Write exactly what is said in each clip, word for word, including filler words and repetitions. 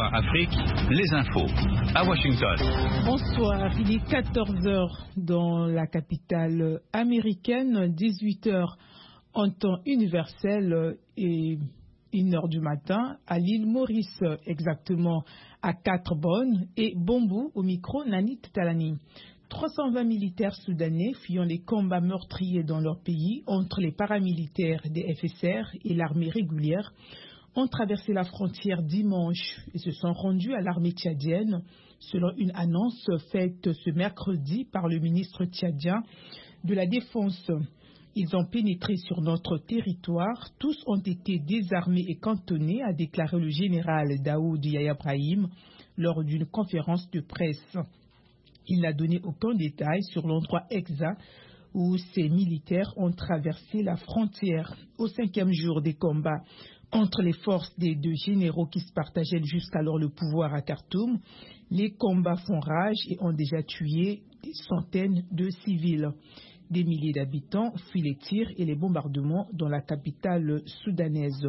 Bonsoir Afrique, les infos à Washington. Bonsoir, il est quatorze heures dans la capitale américaine, dix-huit heures en temps universel et une heure du matin à l'île Maurice, exactement à Quatre-Bonnes, et Bombou au micro Nanit Talani. trois cent vingt militaires soudanais fuyant les combats meurtriers dans leur pays entre les paramilitaires des F S R et l'armée régulière ont traversé la frontière dimanche et se sont rendus à l'armée tchadienne, selon une annonce faite ce mercredi par le ministre tchadien de la Défense. Ils ont pénétré sur notre territoire, tous ont été désarmés et cantonnés, a déclaré le général Daoud Yahya Brahim lors d'une conférence de presse. Il n'a donné aucun détail sur l'endroit exact où ces militaires ont traversé la frontière. Au cinquième jour des combats entre les forces des deux généraux qui se partageaient jusqu'alors le pouvoir à Khartoum, les combats font rage et ont déjà tué des centaines de civils. Des milliers d'habitants fuient les tirs et les bombardements dans la capitale soudanaise.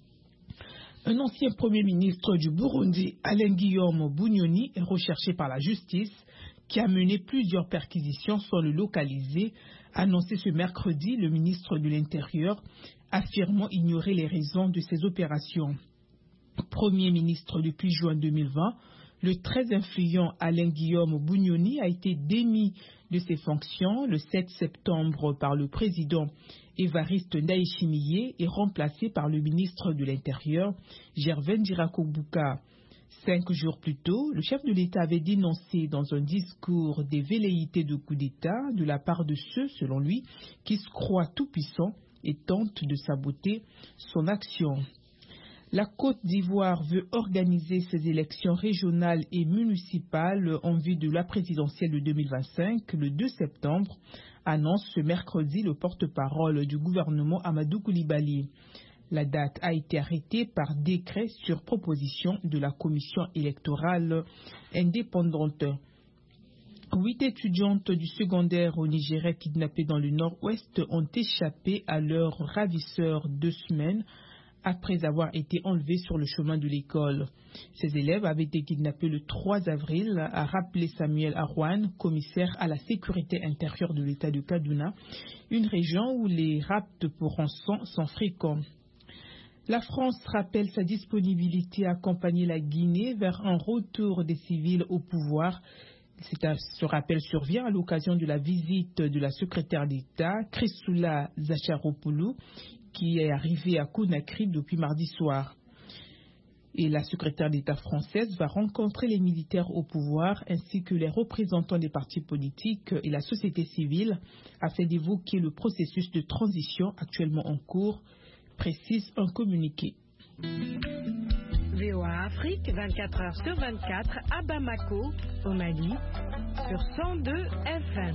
Un ancien premier ministre du Burundi, Alain Guillaume Bunyoni, est recherché par la justice, qui a mené plusieurs perquisitions sans le localiser, a annoncé ce mercredi le ministre de l'Intérieur, affirmant ignorer les raisons de ces opérations. Premier ministre depuis juin deux mille vingt, le très influent Alain Guillaume Bunyoni a été démis de ses fonctions le sept septembre par le président Évariste Ndayishimiye et remplacé par le ministre de l'Intérieur, Gervais Ndirakobuka. Cinq jours plus tôt, le chef de l'État avait dénoncé dans un discours des velléités de coup d'État de la part de ceux, selon lui, qui se croient tout-puissants et tentent de saboter son action. La Côte d'Ivoire veut organiser ses élections régionales et municipales en vue de la présidentielle de deux mille vingt-cinq, le deux septembre, annonce ce mercredi le porte-parole du gouvernement Amadou Coulibaly. La date a été arrêtée par décret sur proposition de la commission électorale indépendante. Huit étudiantes du secondaire au Nigeria kidnappées dans le nord-ouest ont échappé à leurs ravisseurs deux semaines après avoir été enlevées sur le chemin de l'école. Ces élèves avaient été kidnappés le trois avril, a rappelé Samuel Arwan, commissaire à la sécurité intérieure de l'État de Kaduna, une région où les rapts pour rançon sont fréquents. La France rappelle sa disponibilité à accompagner la Guinée vers un retour des civils au pouvoir. Ce rappel survient à l'occasion de la visite de la secrétaire d'État, Chrysoula Zacharopoulou, qui est arrivée à Conakry depuis mardi soir. Et la secrétaire d'État française va rencontrer les militaires au pouvoir ainsi que les représentants des partis politiques et la société civile afin d'évoquer le processus de transition actuellement en cours, précise un communiqué. V O A Afrique, vingt-quatre heures sur vingt-quatre, à Bamako, au Mali, sur cent deux F M.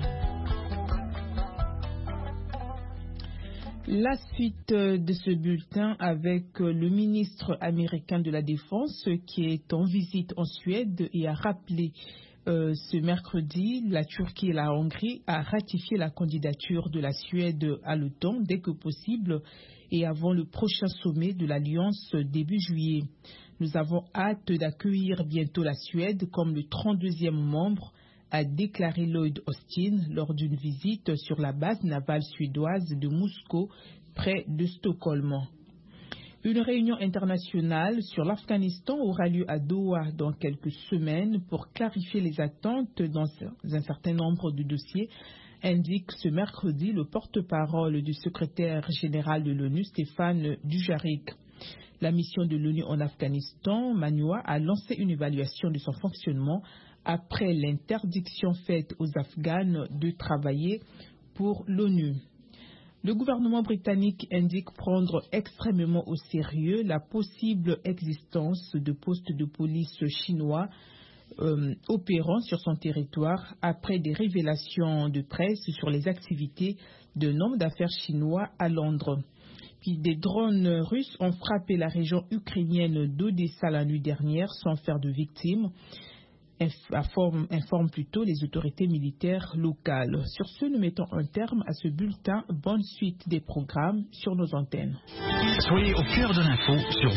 La suite de ce bulletin avec le ministre américain de la Défense qui est en visite en Suède et a rappelé euh, ce mercredi la Turquie et la Hongrie à ratifier la candidature de la Suède à l'OTAN dès que possible et avant le prochain sommet de l'Alliance début juillet. Nous avons hâte d'accueillir bientôt la Suède comme le trente-deuxième membre, a déclaré Lloyd Austin lors d'une visite sur la base navale suédoise de Moscou, près de Stockholm. Une réunion internationale sur l'Afghanistan aura lieu à Doha dans quelques semaines pour clarifier les attentes dans un certain nombre de dossiers, indique ce mercredi le porte-parole du secrétaire général de l'ONU, Stéphane Dujarric. La mission de l'ONU en Afghanistan, MANUA, a lancé une évaluation de son fonctionnement après l'interdiction faite aux Afghanes de travailler pour l'ONU. Le gouvernement britannique indique prendre extrêmement au sérieux la possible existence de postes de police chinois euh, opérant sur son territoire après des révélations de presse sur les activités d'un homme d'affaires chinois à Londres. Puis des drones russes ont frappé la région ukrainienne d'Odessa la nuit dernière sans faire de victimes. Informe, informe plutôt les autorités militaires locales. Sur ce, nous mettons un terme à ce bulletin. Bonne suite des programmes sur nos antennes. Soyez au cœur de l'info sur